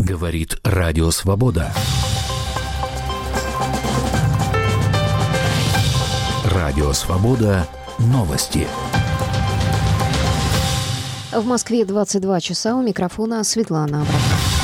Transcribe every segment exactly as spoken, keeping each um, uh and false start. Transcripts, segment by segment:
Говорит Радио Свобода. Радио Свобода. Новости. В Москве двадцать два часа. У микрофона Светлана Абрахам.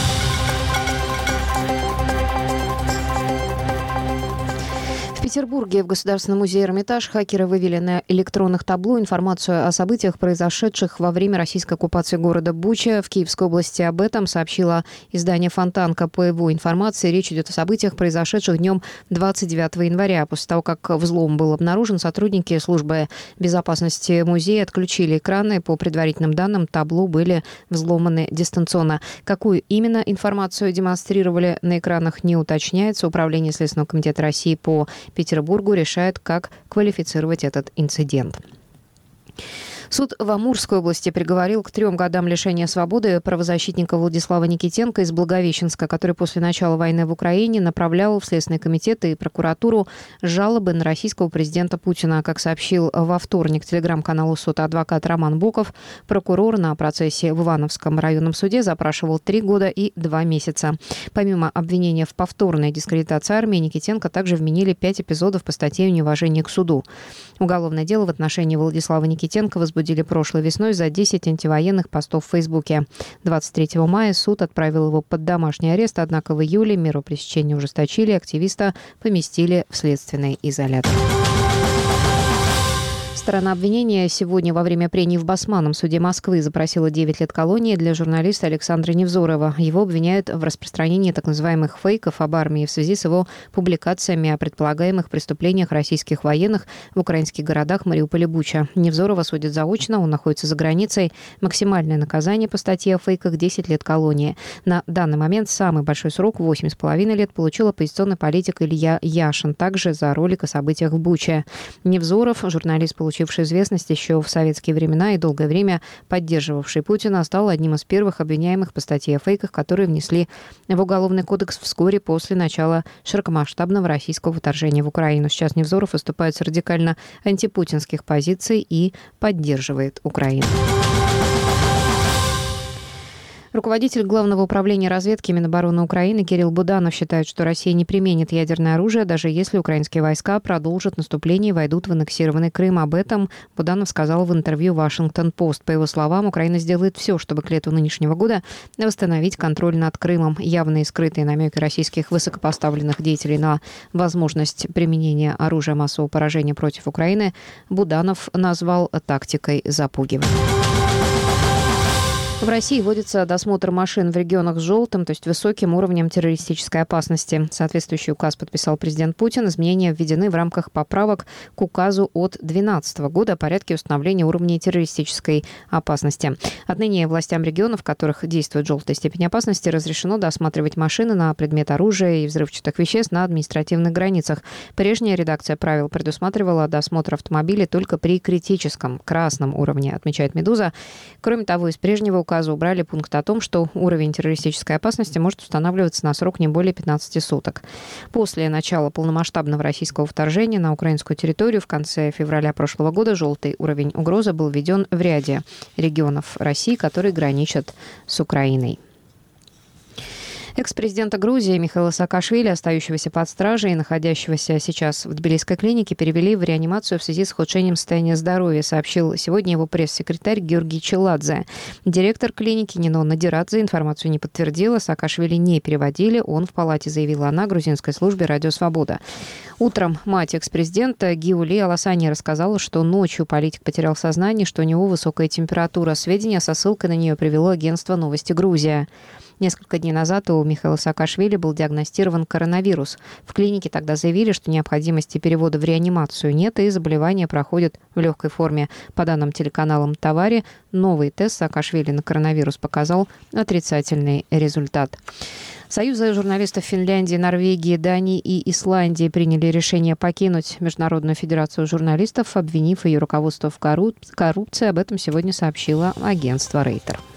В Петербурге в Государственном музее «Эрмитаж» хакеры вывели на электронных табло информацию о событиях, произошедших во время российской оккупации города Буча в Киевской области. Об этом сообщило издание «Фонтанка». По его информации, речь идет о событиях, произошедших днем двадцать девятого января. После того, как взлом был обнаружен, сотрудники службы безопасности музея отключили экраны. По предварительным данным, табло были взломаны дистанционно. Какую именно информацию демонстрировали на экранах, не уточняется. Управление Следственного комитета России по Петербургу решает, как квалифицировать этот инцидент. Суд в Амурской области приговорил к трем годам лишения свободы правозащитника Владислава Никитенко из Благовещенска, который после начала войны в Украине направлял в Следственный комитет и прокуратуру жалобы на российского президента Путина. Как сообщил во вторник телеграм-каналу суда адвокат Роман Боков, прокурор на процессе в Ивановском районном суде запрашивал три года и два месяца. Помимо обвинения в повторной дискредитации армии, Никитенко также вменили пять эпизодов по статье «Неуважение к суду». Уголовное дело в отношении Владислава Никитенко возбудили Возбудили прошлой весной за десять антивоенных постов в Фейсбуке. двадцать третьего мая суд отправил его под домашний арест, однако в июле меру пресечения ужесточили, активиста поместили в следственный изолятор. Сторона обвинения сегодня во время прений в Басманном суде Москвы запросила девять лет колонии для журналиста Александра Невзорова. Его обвиняют в распространении так называемых фейков об армии в связи с его публикациями о предполагаемых преступлениях российских военных в украинских городах Мариуполь и Буча. Невзорова судят заочно, он находится за границей. Максимальное наказание по статье о фейках – десять лет колонии. На данный момент самый большой срок – восемь с половиной лет получил оппозиционный политик Илья Яшин, также за ролик о событиях в Буче. Невзоров, журналист, получил получивший известность еще в советские времена и долгое время поддерживавший Путина, стал одним из первых обвиняемых по статье о фейках, которые внесли в Уголовный кодекс вскоре после начала широкомасштабного российского вторжения в Украину. Сейчас Невзоров выступает с радикально антипутинских позиций и поддерживает Украину. Руководитель Главного управления разведки Минобороны Украины Кирилл Буданов считает, что Россия не применит ядерное оружие, даже если украинские войска продолжат наступление и войдут в аннексированный Крым. Об этом Буданов сказал в интервью «Вашингтон-Пост». По его словам, Украина сделает все, чтобы к лету нынешнего года восстановить контроль над Крымом. Явные скрытые намеки российских высокопоставленных деятелей на возможность применения оружия массового поражения против Украины Буданов назвал тактикой запугивания. В России вводится досмотр машин в регионах с желтым, то есть высоким уровнем террористической опасности. Соответствующий указ подписал президент Путин. Изменения введены в рамках поправок к указу от две тысячи двенадцатого года о порядке установления уровней террористической опасности. Отныне властям регионов, в которых действует желтая степень опасности, разрешено досматривать машины на предмет оружия и взрывчатых веществ на административных границах. Прежняя редакция правил предусматривала досмотр автомобилей только при критическом красном уровне, отмечает «Медуза». Кроме того, из прежнего указа убрали пункт о том, что уровень террористической опасности может устанавливаться на срок не более пятнадцати суток. После начала полномасштабного российского вторжения на украинскую территорию в конце февраля прошлого года желтый уровень угрозы был введен в ряде регионов России, которые граничат с Украиной. Экс-президента Грузии Михаила Саакашвили, остающегося под стражей и находящегося сейчас в Тбилисской клинике, перевели в реанимацию в связи с ухудшением состояния здоровья, сообщил сегодня его пресс-секретарь Георгий Челадзе. Директор клиники Нино Надирадзе информацию не подтвердила. Саакашвили не переводили. Он в палате, заявила она грузинской службе «Радио Свобода». Утром мать экс-президента Гиули Аласани рассказала, что ночью политик потерял сознание, что у него высокая температура. Сведения со ссылкой на нее привело агентство «Новости Грузия». Несколько дней назад у Михаила Саакашвили был диагностирован коронавирус. В клинике тогда заявили, что необходимости перевода в реанимацию нет, и заболевание проходит в легкой форме. По данным телеканалам «Тавари», новый тест Саакашвили на коронавирус показал отрицательный результат. Союзы журналистов Финляндии, Норвегии, Дании и Исландии приняли решение покинуть Международную федерацию журналистов, обвинив ее руководство в коррупции. Об этом сегодня сообщило агентство Рейтер.